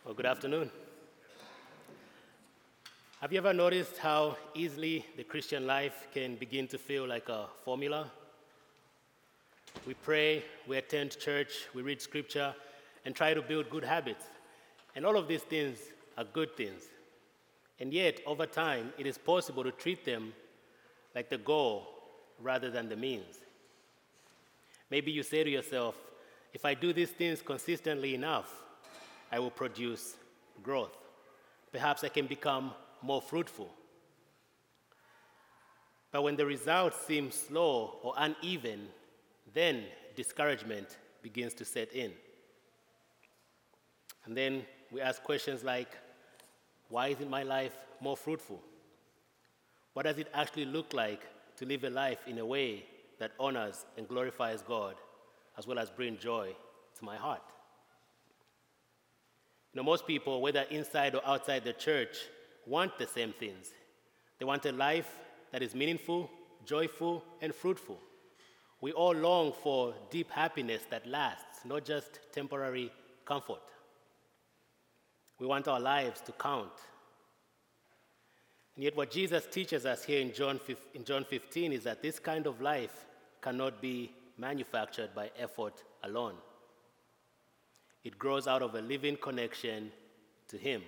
Well, good afternoon. Have you ever noticed how easily the Christian life can begin to feel like a formula? We pray, we attend church, we read scripture, and try to build good habits. And all of these things are good things. And yet, over time, it is possible to treat them like the goal rather than the means. Maybe you say to yourself, if I do these things consistently enough, I will produce growth. Perhaps I can become more fruitful. But when the results seem slow or uneven, then discouragement begins to set in. And then we ask questions like, why isn't my life more fruitful? What does it actually look like to live a life in a way that honors and glorifies God, as well as bring joy to my heart? Most people, whether inside or outside the church, want the same things. They want a life that is meaningful, joyful, and fruitful. We all long for deep happiness that lasts, not just temporary comfort. We want our lives to count. And yet what Jesus teaches us here in John 15 is that this kind of life cannot be manufactured by effort alone. It grows out of a living connection to Him.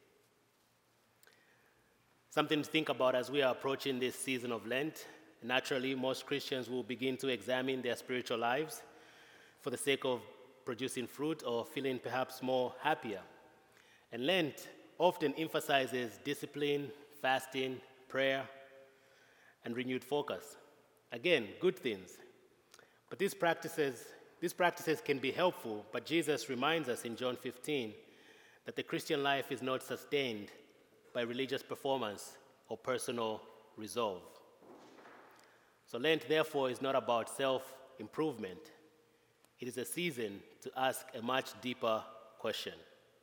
Something to think about as we are approaching this season of Lent. Naturally, most Christians will begin to examine their spiritual lives for the sake of producing fruit or feeling perhaps more happier. And Lent often emphasizes discipline, fasting, prayer, and renewed focus. Again, good things. But these practices can be helpful, but Jesus reminds us in John 15 that the Christian life is not sustained by religious performance or personal resolve. So Lent, therefore, is not about self-improvement. It is a season to ask a much deeper question.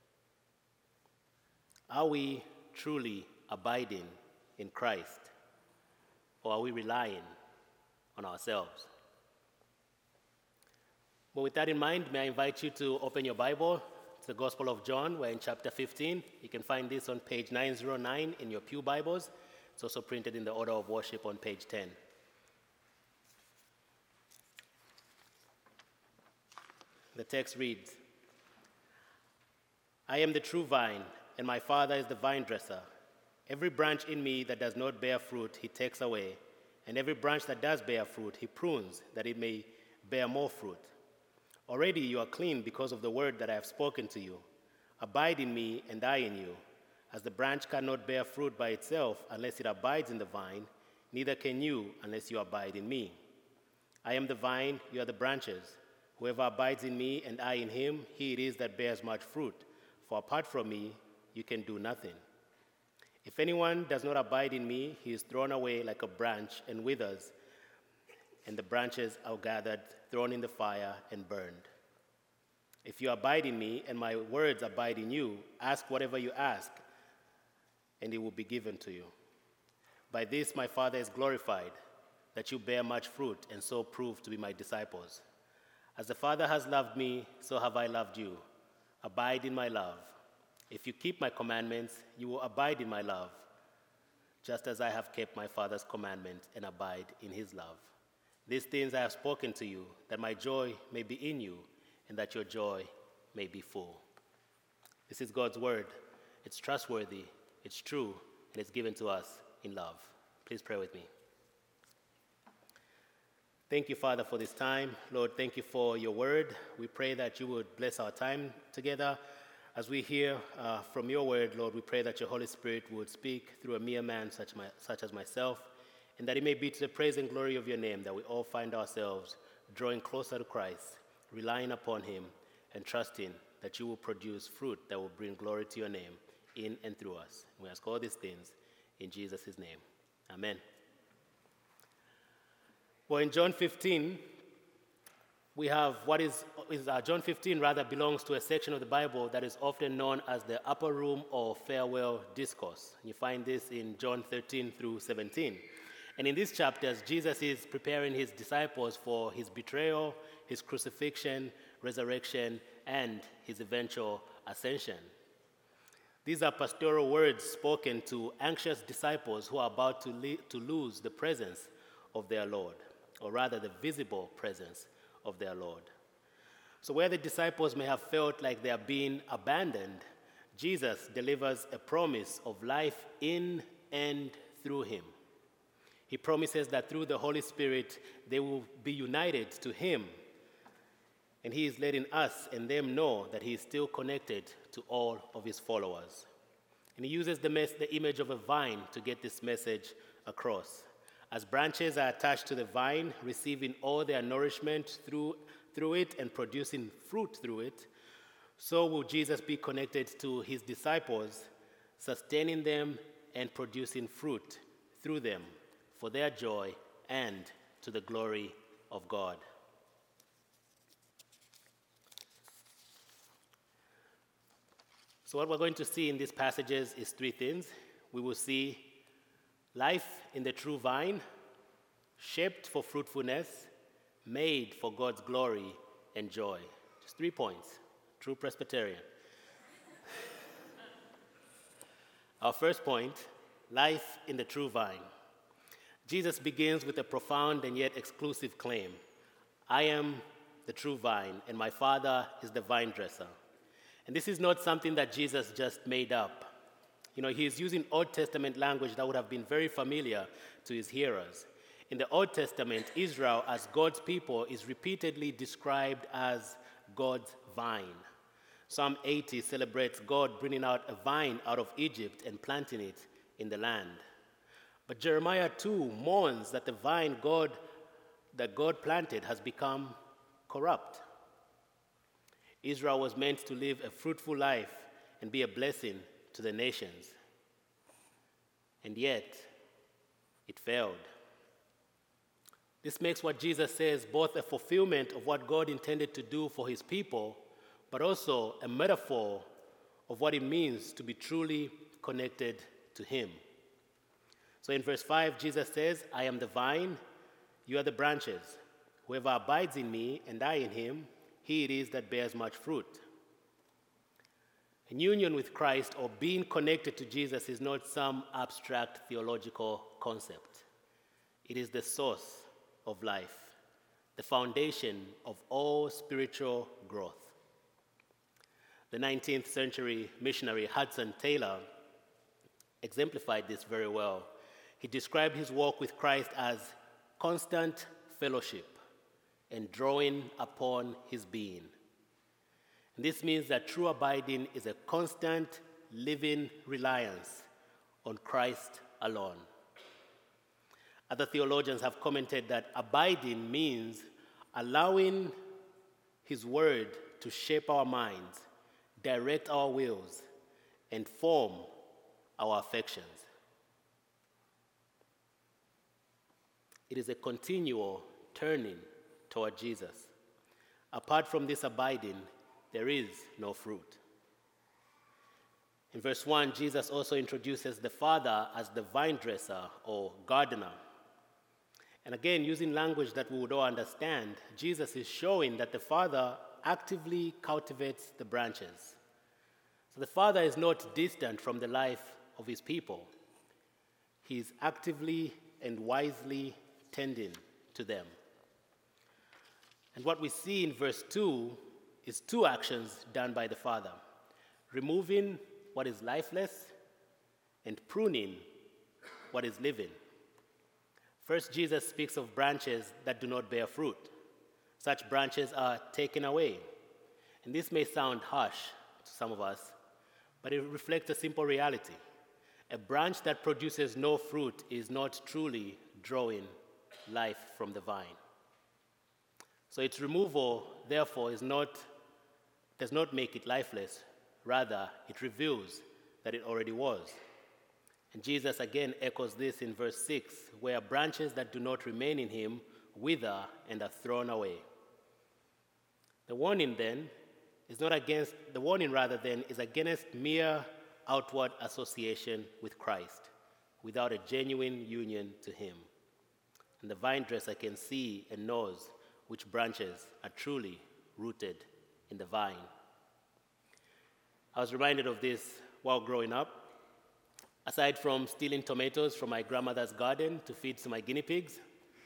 Are we truly abiding in Christ, or are we relying on ourselves? But with that in mind, may I invite you to open your Bible to the Gospel of John. We're in chapter 15. You can find this on page 909 in your pew Bibles. It's also printed in the order of worship on page 10. The text reads, I am the true vine, and my Father is the vine dresser. Every branch in me that does not bear fruit, He takes away, and every branch that does bear fruit, He prunes, that it may bear more fruit. Already you are clean because of the word that I have spoken to you. Abide in me, and I in you. As the branch cannot bear fruit by itself unless it abides in the vine, neither can you unless you abide in me. I am the vine, you are the branches. Whoever abides in me and I in him, he it is that bears much fruit. For apart from me, you can do nothing. If anyone does not abide in me, he is thrown away like a branch and withers, and the branches are gathered, thrown in the fire, and burned. If you abide in me, and my words abide in you, ask whatever you ask, and it will be given to you. By this my Father is glorified, that you bear much fruit, and so prove to be my disciples. As the Father has loved me, so have I loved you. Abide in my love. If you keep my commandments, you will abide in my love, just as I have kept my Father's commandment and abide in his love. These things I have spoken to you, that my joy may be in you, and that your joy may be full. This is God's word. It's trustworthy, it's true, and it's given to us in love. Please pray with me. Thank you, Father, for this time. Lord, thank you for your word. We pray that you would bless our time together. As we hear from your word, Lord, we pray that your Holy Spirit would speak through a mere man such as myself, and that it may be to the praise and glory of your name that we all find ourselves drawing closer to Christ, relying upon him, and trusting that you will produce fruit that will bring glory to your name in and through us. We ask all these things in Jesus' name. Amen. Well, in John 15, we have John 15 rather belongs to a section of the Bible that is often known as the upper room or farewell discourse. You find this in John 13 through 17. And in these chapters, Jesus is preparing his disciples for his betrayal, his crucifixion, resurrection, and his eventual ascension. These are pastoral words spoken to anxious disciples who are about to lose the presence of their Lord, or rather the visible presence of their Lord. So where the disciples may have felt like they are being abandoned, Jesus delivers a promise of life in and through him. He promises that through the Holy Spirit, they will be united to him. And he is letting us and them know that he is still connected to all of his followers. And he uses the image of a vine to get this message across. As branches are attached to the vine, receiving all their nourishment through it and producing fruit through it, so will Jesus be connected to his disciples, sustaining them and producing fruit through them for their joy and to the glory of God. So what we're going to see in these passages is three things. We will see life in the true vine, shaped for fruitfulness, made for God's glory and joy. Just 3 points. True Presbyterian. Our first point, life in the true vine. Jesus begins with a profound and yet exclusive claim. I am the true vine, and my Father is the vine dresser. And this is not something that Jesus just made up. He is using Old Testament language that would have been very familiar to his hearers. In the Old Testament, Israel, as God's people, is repeatedly described as God's vine. Psalm 80 celebrates God bringing out a vine out of Egypt and planting it in the land. But Jeremiah 2 mourns that the vine that God planted has become corrupt. Israel was meant to live a fruitful life and be a blessing to the nations. And yet, it failed. This makes what Jesus says both a fulfillment of what God intended to do for his people, but also a metaphor of what it means to be truly connected to him. So in verse 5, Jesus says, I am the vine, you are the branches. Whoever abides in me and I in him, he it is that bears much fruit. And union with Christ or being connected to Jesus is not some abstract theological concept. It is the source of life, the foundation of all spiritual growth. The 19th century missionary Hudson Taylor exemplified this very well. He described his walk with Christ as constant fellowship and drawing upon his being. And this means that true abiding is a constant living reliance on Christ alone. Other theologians have commented that abiding means allowing his word to shape our minds, direct our wills, and form our affections. It is a continual turning toward Jesus. Apart from this abiding, there is no fruit. In verse 1, Jesus also introduces the Father as the vine dresser or gardener. And again, using language that we would all understand, Jesus is showing that the Father actively cultivates the branches. So the Father is not distant from the life of his people. He is actively and wisely tending to them. And what we see in verse 2 is two actions done by the Father: removing what is lifeless and pruning what is living. First, Jesus speaks of branches that do not bear fruit. Such branches are taken away. And this may sound harsh to some of us, but it reflects a simple reality. A branch that produces no fruit is not truly drawing life from the vine. So its removal, therefore, does not make it lifeless. Rather, it reveals that it already was. And Jesus again echoes this in verse 6, where branches that do not remain in him wither and are thrown away. The warning is against mere outward association with Christ without a genuine union to him. And the vine dresser can see and knows which branches are truly rooted in the vine. I was reminded of this while growing up. Aside from stealing tomatoes from my grandmother's garden to feed to my guinea pigs,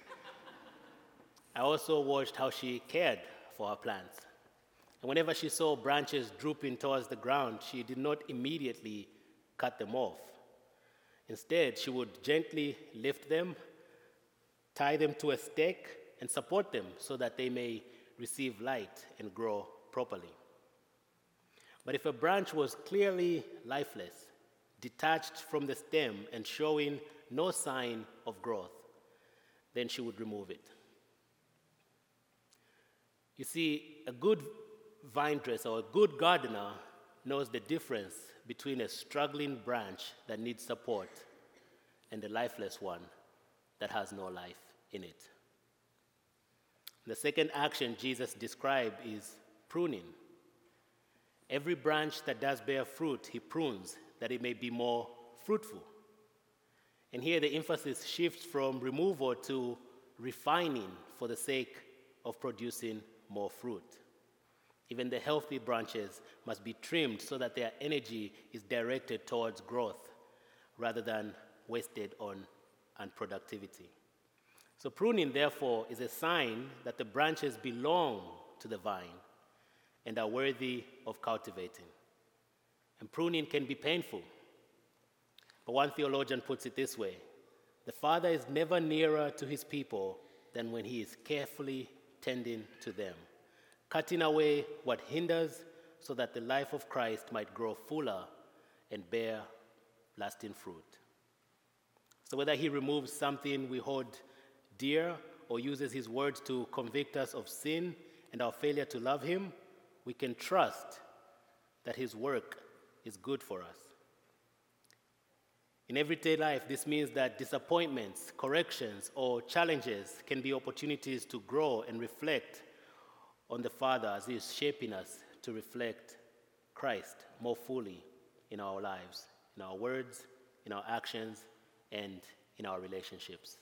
I also watched how she cared for her plants. And whenever she saw branches drooping towards the ground, she did not immediately cut them off. Instead, she would gently lift them, tie them to a stake, and support them so that they may receive light and grow properly. But if a branch was clearly lifeless, detached from the stem and showing no sign of growth, then she would remove it. You see, a good vine dresser or a good gardener knows the difference between a struggling branch that needs support and a lifeless one that has no life in it. The second action Jesus described is pruning. Every branch that does bear fruit, he prunes that it may be more fruitful. And here the emphasis shifts from removal to refining for the sake of producing more fruit. Even the healthy branches must be trimmed so that their energy is directed towards growth rather than wasted on unproductivity. So pruning, therefore, is a sign that the branches belong to the vine and are worthy of cultivating. And pruning can be painful. But one theologian puts it this way: the Father is never nearer to his people than when he is carefully tending to them, cutting away what hinders so that the life of Christ might grow fuller and bear lasting fruit. So whether he removes something we hold dear or uses his words to convict us of sin and our failure to love him, we can trust that his work is good for us. In everyday life, this means that disappointments, corrections, or challenges can be opportunities to grow and reflect on the Father as he is shaping us to reflect Christ more fully in our lives, in our words, in our actions, and in our relationships.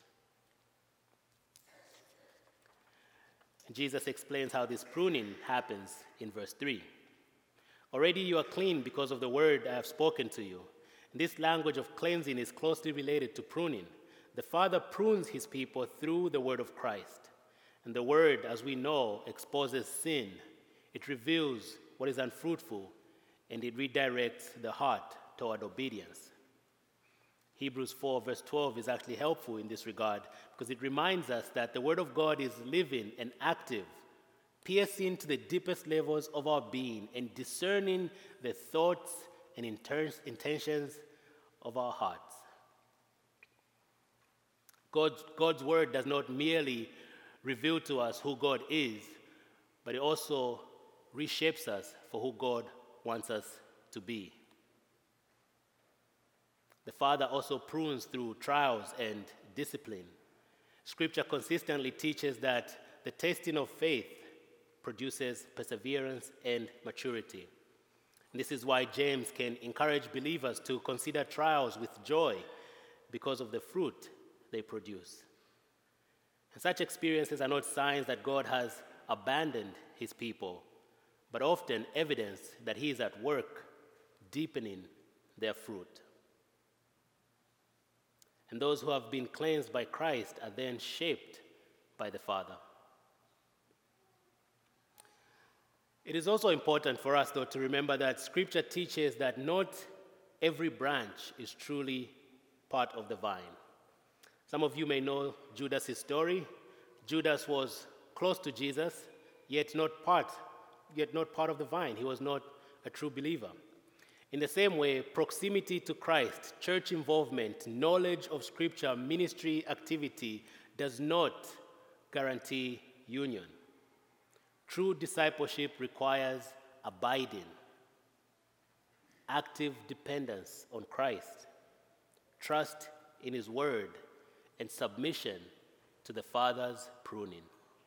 And Jesus explains how this pruning happens in verse 3. Already you are clean because of the word I have spoken to you. This language of cleansing is closely related to pruning. The Father prunes his people through the word of Christ. And the word, as we know, exposes sin. It reveals what is unfruitful, and it redirects the heart toward obedience. Hebrews 4 verse 12 is actually helpful in this regard because it reminds us that the word of God is living and active, piercing to the deepest levels of our being and discerning the thoughts and intentions of our hearts. God's word does not merely reveal to us who God is, but it also reshapes us for who God wants us to be. The Father also prunes through trials and discipline. Scripture consistently teaches that the testing of faith produces perseverance and maturity. This is why James can encourage believers to consider trials with joy because of the fruit they produce. And such experiences are not signs that God has abandoned his people, but often evidence that he is at work deepening their fruit. And those who have been cleansed by Christ are then shaped by the Father. It is also important for us, though, to remember that Scripture teaches that not every branch is truly part of the vine. Some of you may know Judas' story. Judas was close to Jesus, yet not part of the vine. He was not a true believer. In the same way, proximity to Christ, church involvement, knowledge of Scripture, ministry activity does not guarantee union. True discipleship requires abiding, active dependence on Christ, trust in his word, and submission to the Father's pruning.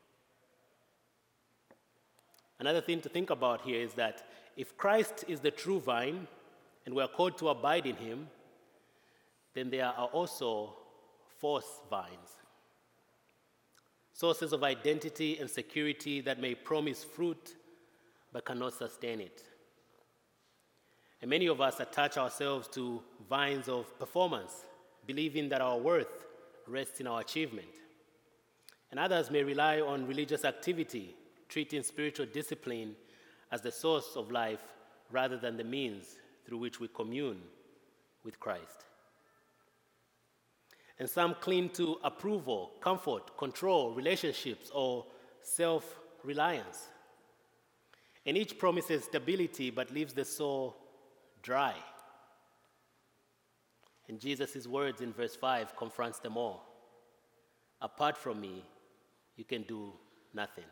Another thing to think about here is that if Christ is the true vine and we are called to abide in him, then there are also false vines. Sources of identity and security that may promise fruit but cannot sustain it. And many of us attach ourselves to vines of performance, believing that our worth rests in our achievement. And others may rely on religious activity, treating spiritual discipline as the source of life rather than the means through which we commune with Christ. And some cling to approval, comfort, control, relationships, or self-reliance. And each promises stability but leaves the soul dry. And Jesus' words in verse 5 confronts them all. Apart from me, you can do nothing.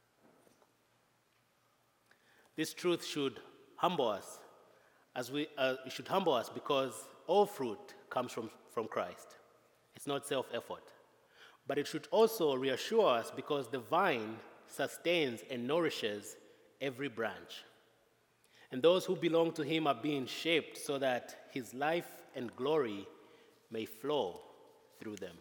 This truth should humble us, it should humble us because all fruit comes from Christ. It's not self-effort. But it should also reassure us because the vine sustains and nourishes every branch. And those who belong to him are being shaped so that his life and glory may flow through them.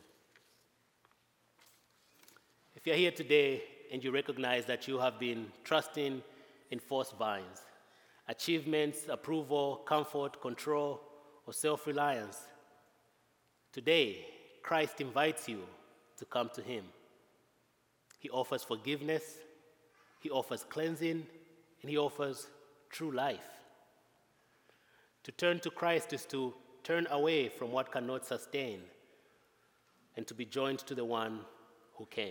If you're here today and you recognize that you have been trusting in false vines, achievements, approval, comfort, control, or self-reliance, today Christ invites you to come to him. He offers forgiveness, he offers cleansing, and he offers true life. To turn to Christ is to turn away from what cannot sustain and to be joined to the one who can.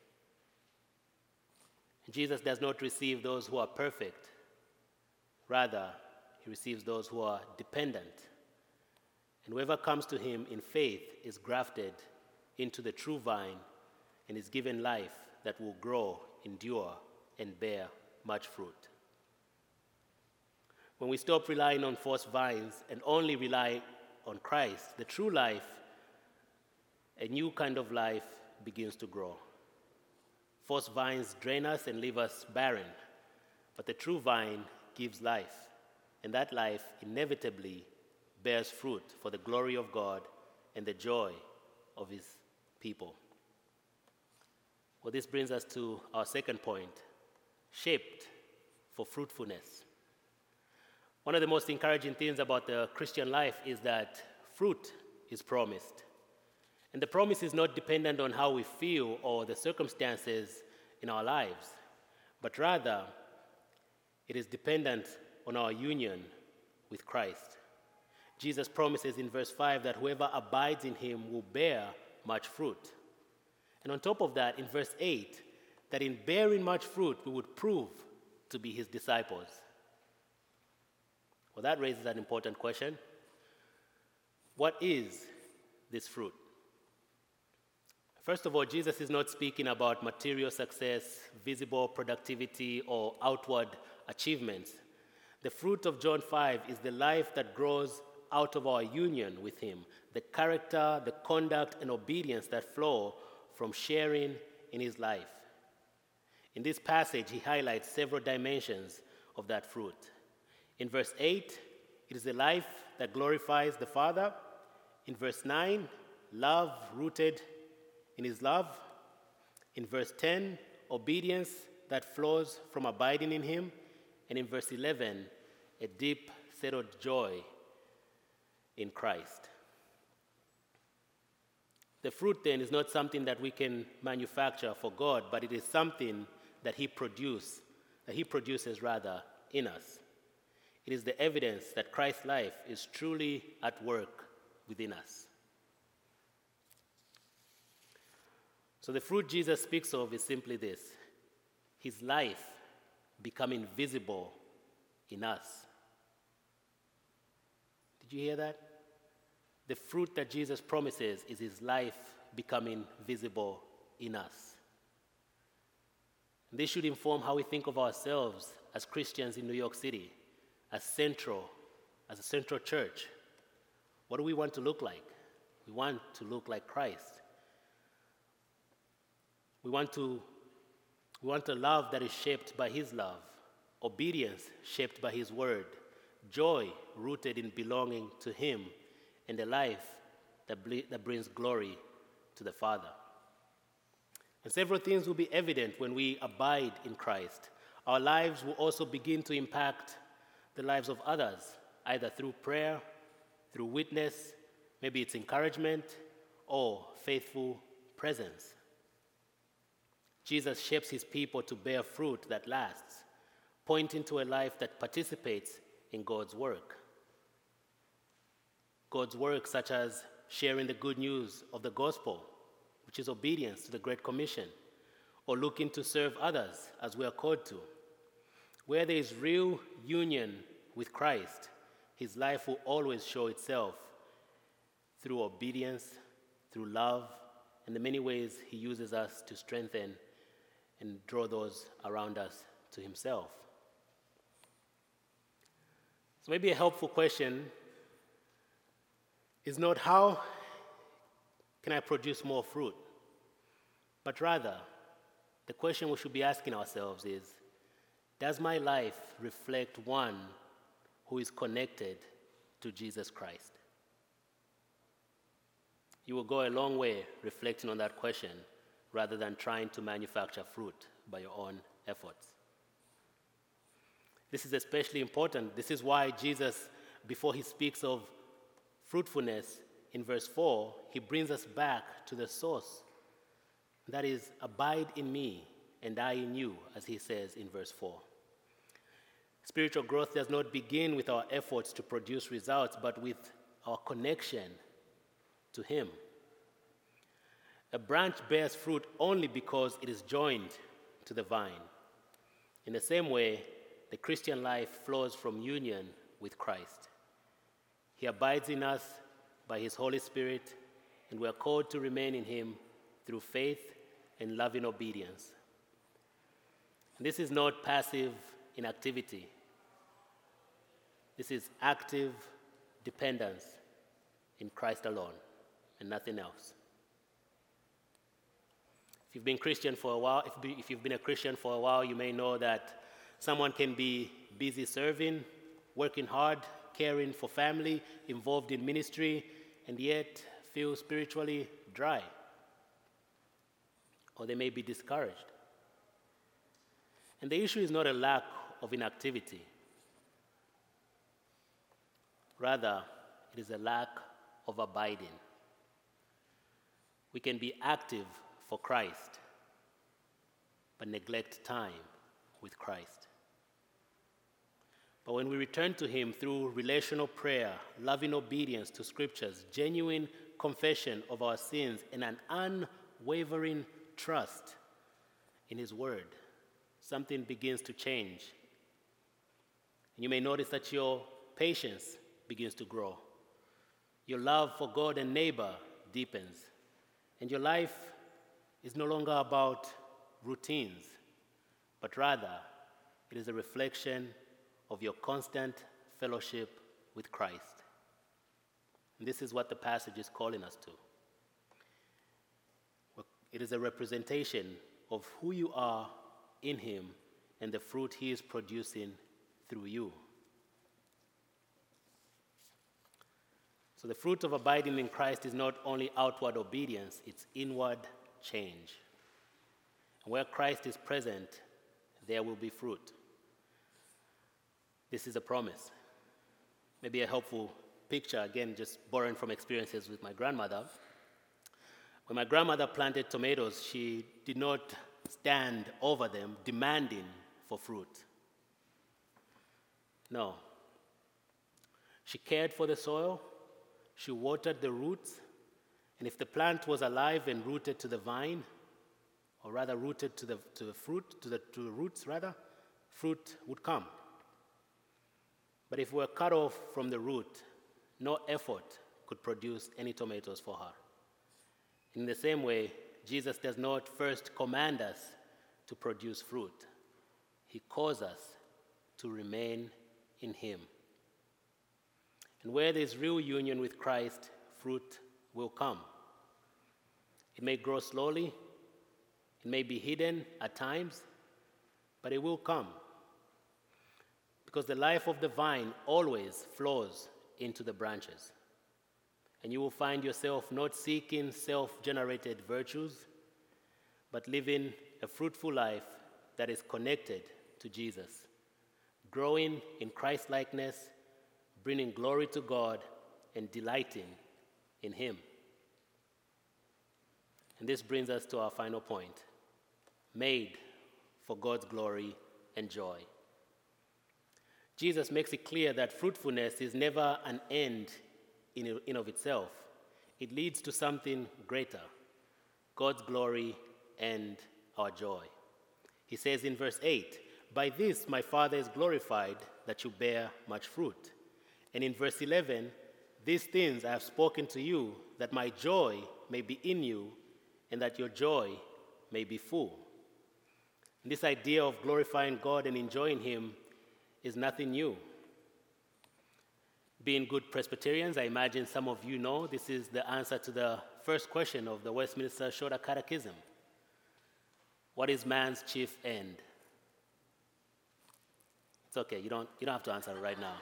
Jesus does not receive those who are perfect. Rather, he receives those who are dependent. And whoever comes to him in faith is grafted into the true vine and is given life that will grow, endure, and bear much fruit. When we stop relying on false vines and only rely on Christ, the true life, a new kind of life begins to grow. False vines drain us and leave us barren, but the true vine gives life, and that life inevitably bears fruit for the glory of God and the joy of his people. Well, this brings us to our second point, shaped for fruitfulness. One of the most encouraging things about the Christian life is that fruit is promised. And the promise is not dependent on how we feel or the circumstances in our lives, but rather it is dependent on our union with Christ. Jesus promises in verse 5 that whoever abides in him will bear much fruit. And on top of that, in verse 8, that in bearing much fruit, we would prove to be his disciples. Well, that raises an important question. What is this fruit? First of all, Jesus is not speaking about material success, visible productivity, or outward achievements. The fruit of John 5 is the life that grows out of our union with him, the character, the conduct, and obedience that flow from sharing in his life. In this passage, he highlights several dimensions of that fruit. In verse 8, it is a life that glorifies the Father. In verse 9, love rooted in his love. In verse 10, obedience that flows from abiding in him. And in verse 11, a deep, settled joy in Christ. The fruit then is not something that we can manufacture for God, but it is something that he produces in us. It is the evidence that Christ's life is truly at work within us. So the fruit Jesus speaks of is simply this: his life becoming visible in us. Did you hear that? The fruit that Jesus promises is his life becoming visible in us. And this should inform how we think of ourselves as Christians in New York City, as a central church. What do we want to look like? We want to look like Christ. We want a love that is shaped by his love, obedience shaped by his word, joy rooted in belonging to him, and a life that brings glory to the Father. And several things will be evident when we abide in Christ. Our lives will also begin to impact the lives of others. either through prayer, through witness, maybe it's encouragement, or faithful presence. Jesus shapes his people to bear fruit that lasts, pointing to a life that participates in God's work. God's work such as sharing the good news of the gospel, which is obedience to the Great Commission, or looking to serve others as we are called to. Where there is real union with Christ, his life will always show itself through obedience, through love, and the many ways he uses us to strengthen and draw those around us to himself. So maybe a helpful question is not how can I produce more fruit, but rather the question we should be asking ourselves is, does my life reflect one who is connected to Jesus Christ? You will go a long way reflecting on that question rather than trying to manufacture fruit by your own efforts. This is especially important. This is why Jesus, before he speaks of fruitfulness in verse 4, he brings us back to the source. That is, abide in me and I in you, as he says in verse 4. Spiritual growth does not begin with our efforts to produce results, but with our connection to him. A branch bears fruit only because it is joined to the vine. In the same way, the Christian life flows from union with Christ. He abides in us by his Holy Spirit, and we are called to remain in him through faith and loving obedience. This is not passive inactivity. This is active dependence in Christ alone and nothing else. If you've been Christian for a while, if you've been a Christian for a while, you may know that someone can be busy serving, working hard, caring for family, involved in ministry, and yet feel spiritually dry. Or they may be discouraged. And the issue is not a lack of inactivity. Rather, it is a lack of abiding. We can be active for Christ, but neglect time with Christ. But when we return to him through relational prayer, loving obedience to scriptures, genuine confession of our sins, and an unwavering trust in his word, something begins to change. And you may notice that your patience begins to grow. Your love for God and neighbor deepens. And your life is no longer about routines, but rather it is a reflection of your constant fellowship with Christ. And this is what the passage is calling us to. It is a representation of who you are in him and the fruit he is producing through you. So the fruit of abiding in Christ is not only outward obedience, it's inward change. And where Christ is present, there will be fruit. This is a promise. Maybe a helpful picture, again, just borrowing from experiences with my grandmother. When my grandmother planted tomatoes, she did not stand over them demanding for fruit. No. She cared for the soil, she watered the roots, and if the plant was alive and rooted to the vine, or rather rooted to the roots, fruit would come. But if we were cut off from the root, no effort could produce any tomatoes for her. In the same way, Jesus does not first command us to produce fruit. He calls us to remain in him. And where there is real union with Christ, fruit will come. It may grow slowly, it may be hidden at times, but it will come. Because the life of the vine always flows into the branches. And you will find yourself not seeking self-generated virtues, but living a fruitful life that is connected to Jesus, growing in Christ-likeness, bringing glory to God and delighting in Him. And this brings us to our final point: made for God's glory and joy. Jesus makes it clear that fruitfulness is never an end in of itself. It leads to something greater: God's glory and our joy. He says in verse 8, "By this my Father is glorified, that you bear much fruit." And in verse 11, "These things I have spoken to you, that my joy may be in you, and that your joy may be full." And this idea of glorifying God and enjoying Him is nothing new. Being good Presbyterians, I imagine some of you know this is the answer to the first question of the Westminster Shorter Catechism. What is man's chief end? It's okay, you don't have to answer it right now.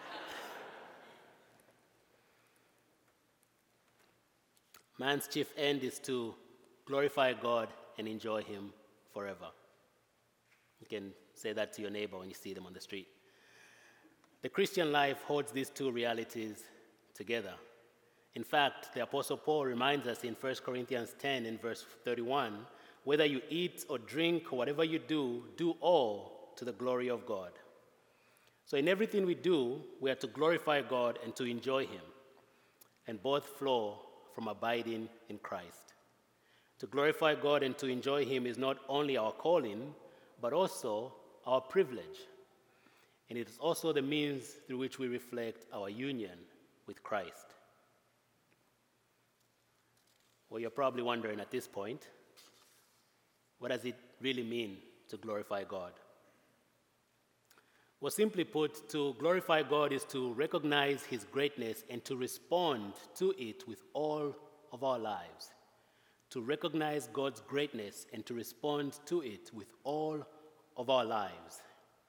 Man's chief end is to glorify God and enjoy Him forever. You can say that to your neighbor when you see them on the street. The Christian life holds these two realities together. In fact, the Apostle Paul reminds us in 1 Corinthians 10 in verse 31, "Whether you eat or drink or whatever you do, do all to the glory of God." So in everything we do, we are to glorify God and to enjoy Him. And both flow from abiding in Christ. To glorify God and to enjoy Him is not only our calling, but also our privilege. And it is also the means through which we reflect our union with Christ. Well, you're probably wondering at this point, what does it really mean to glorify God? Well, simply put, to glorify God is to recognize His greatness and to respond to it with all of our lives. To recognize God's greatness and to respond to it with all of our lives.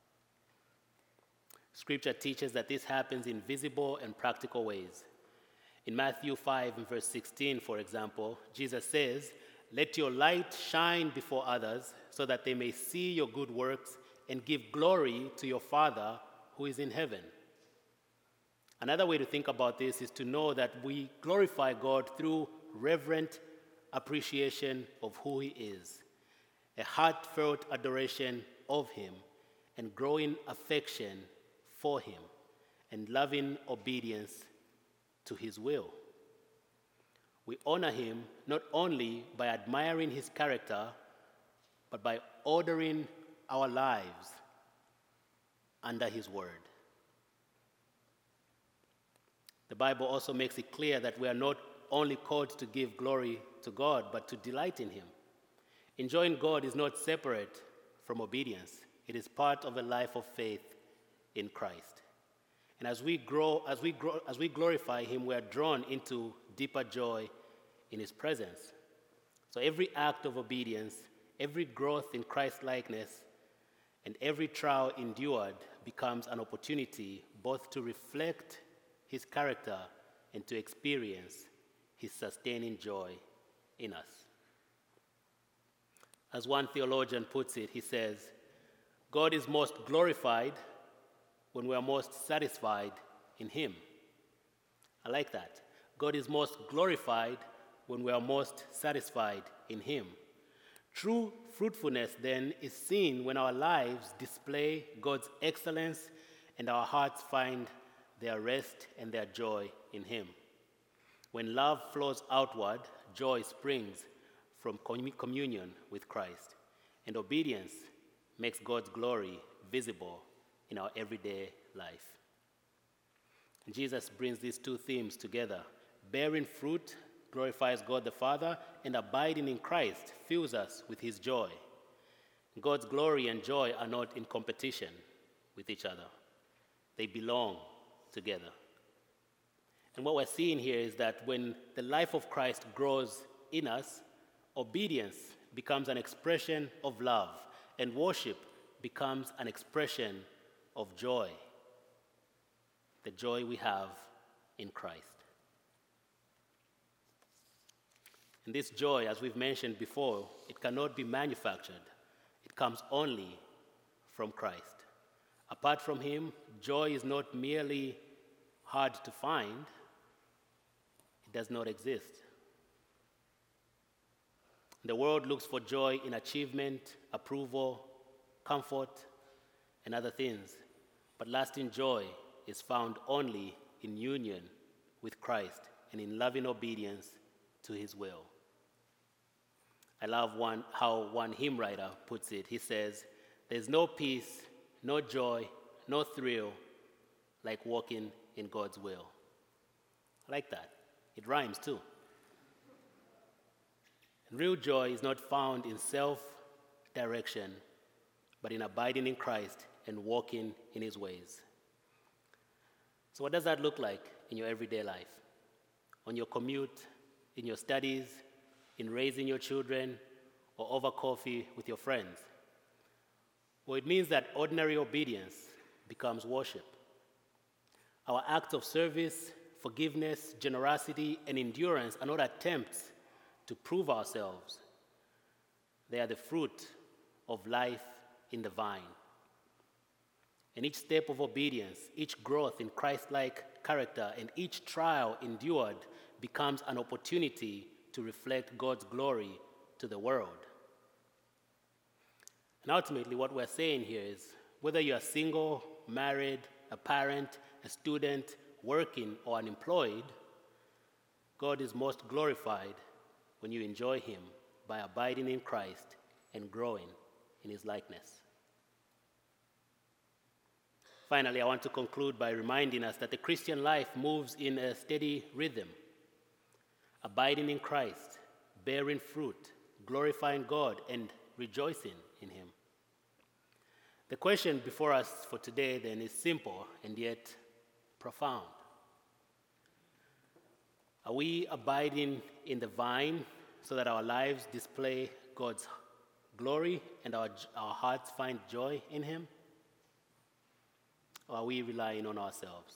Scripture teaches that this happens in visible and practical ways. In Matthew 5 and verse 16, for example, Jesus says, "Let your light shine before others so that they may see your good works and give glory to your Father who is in heaven." Another way to think about this is to know that we glorify God through reverent appreciation of who He is, a heartfelt adoration of Him, and growing affection for Him, and loving obedience to His will. We honor Him not only by admiring His character, but by ordering our lives under His word. The Bible also makes it clear that we are not only called to give glory to God, but to delight in Him. Enjoying God is not separate from obedience. It is part of a life of faith in Christ. And as we glorify Him, we are drawn into deeper joy in His presence. So every act of obedience, every growth in Christ-likeness, and every trial endured becomes an opportunity both to reflect His character and to experience His sustaining joy in us. As one theologian puts it, he says, "God is most glorified when we are most satisfied in Him." I like that. God is most glorified when we are most satisfied in Him. True fruitfulness, then, is seen when our lives display God's excellence and our hearts find their rest and their joy in Him. When love flows outward, joy springs from communion with Christ, and obedience makes God's glory visible in our everyday life. And Jesus brings these two themes together. Bearing fruit glorifies God the Father, and abiding in Christ fills us with His joy. God's glory and joy are not in competition with each other. They belong together. And what we're seeing here is that when the life of Christ grows in us, obedience becomes an expression of love, and worship becomes an expression of joy, the joy we have in Christ. And this joy, as we've mentioned before, it cannot be manufactured. It comes only from Christ. Apart from Him, joy is not merely hard to find, it does not exist. The world looks for joy in achievement, approval, comfort, and other things. But lasting joy is found only in union with Christ and in loving obedience to his will. I love how one hymn writer puts it. He says, "There's no peace, no joy, no thrill like walking in God's will." I like that. It rhymes too. And real joy is not found in self-direction, but in abiding in Christ and walking in his ways. So what does that look like in your everyday life? On your commute, in your studies, in raising your children, or over coffee with your friends? Well, it means that ordinary obedience becomes worship. Our acts of service, forgiveness, generosity, and endurance are not attempts to prove ourselves. They are the fruit of life in the vine. And each step of obedience, each growth in Christ-like character, and each trial endured becomes an opportunity to reflect God's glory to the world. And ultimately, what we're saying here is whether you are single, married, a parent, a student, working, or unemployed, God is most glorified when you enjoy him by abiding in Christ and growing in his likeness. Finally, I want to conclude by reminding us that the Christian life moves in a steady rhythm, abiding in Christ, bearing fruit, glorifying God, and rejoicing in him. The question before us for today then is simple and yet profound. Are we abiding in the vine so that our lives display God's glory and our hearts find joy in him? Or are we relying on ourselves?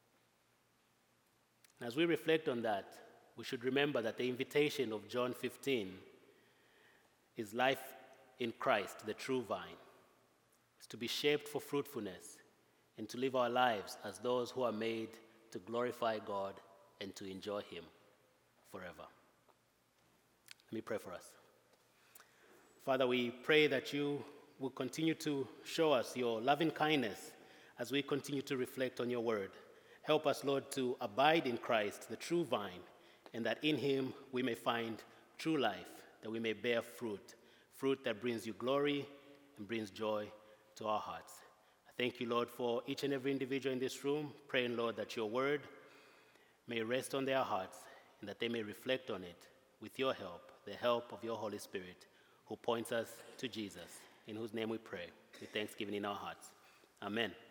And as we reflect on that, we should remember that the invitation of John 15 is life in Christ, the true vine. It's to be shaped for fruitfulness and to live our lives as those who are made to glorify God and to enjoy him forever. Let me pray for us. Father, we pray that you will continue to show us your loving kindness as we continue to reflect on your word. Help us, Lord, to abide in Christ, the true vine, and that in him we may find true life, that we may bear fruit, fruit that brings you glory and brings joy to our hearts. I thank you, Lord, for each and every individual in this room, praying, Lord, that your word may rest on their hearts and that they may reflect on it with your help, the help of your Holy Spirit, who points us to Jesus, in whose name we pray, with thanksgiving in our hearts. Amen.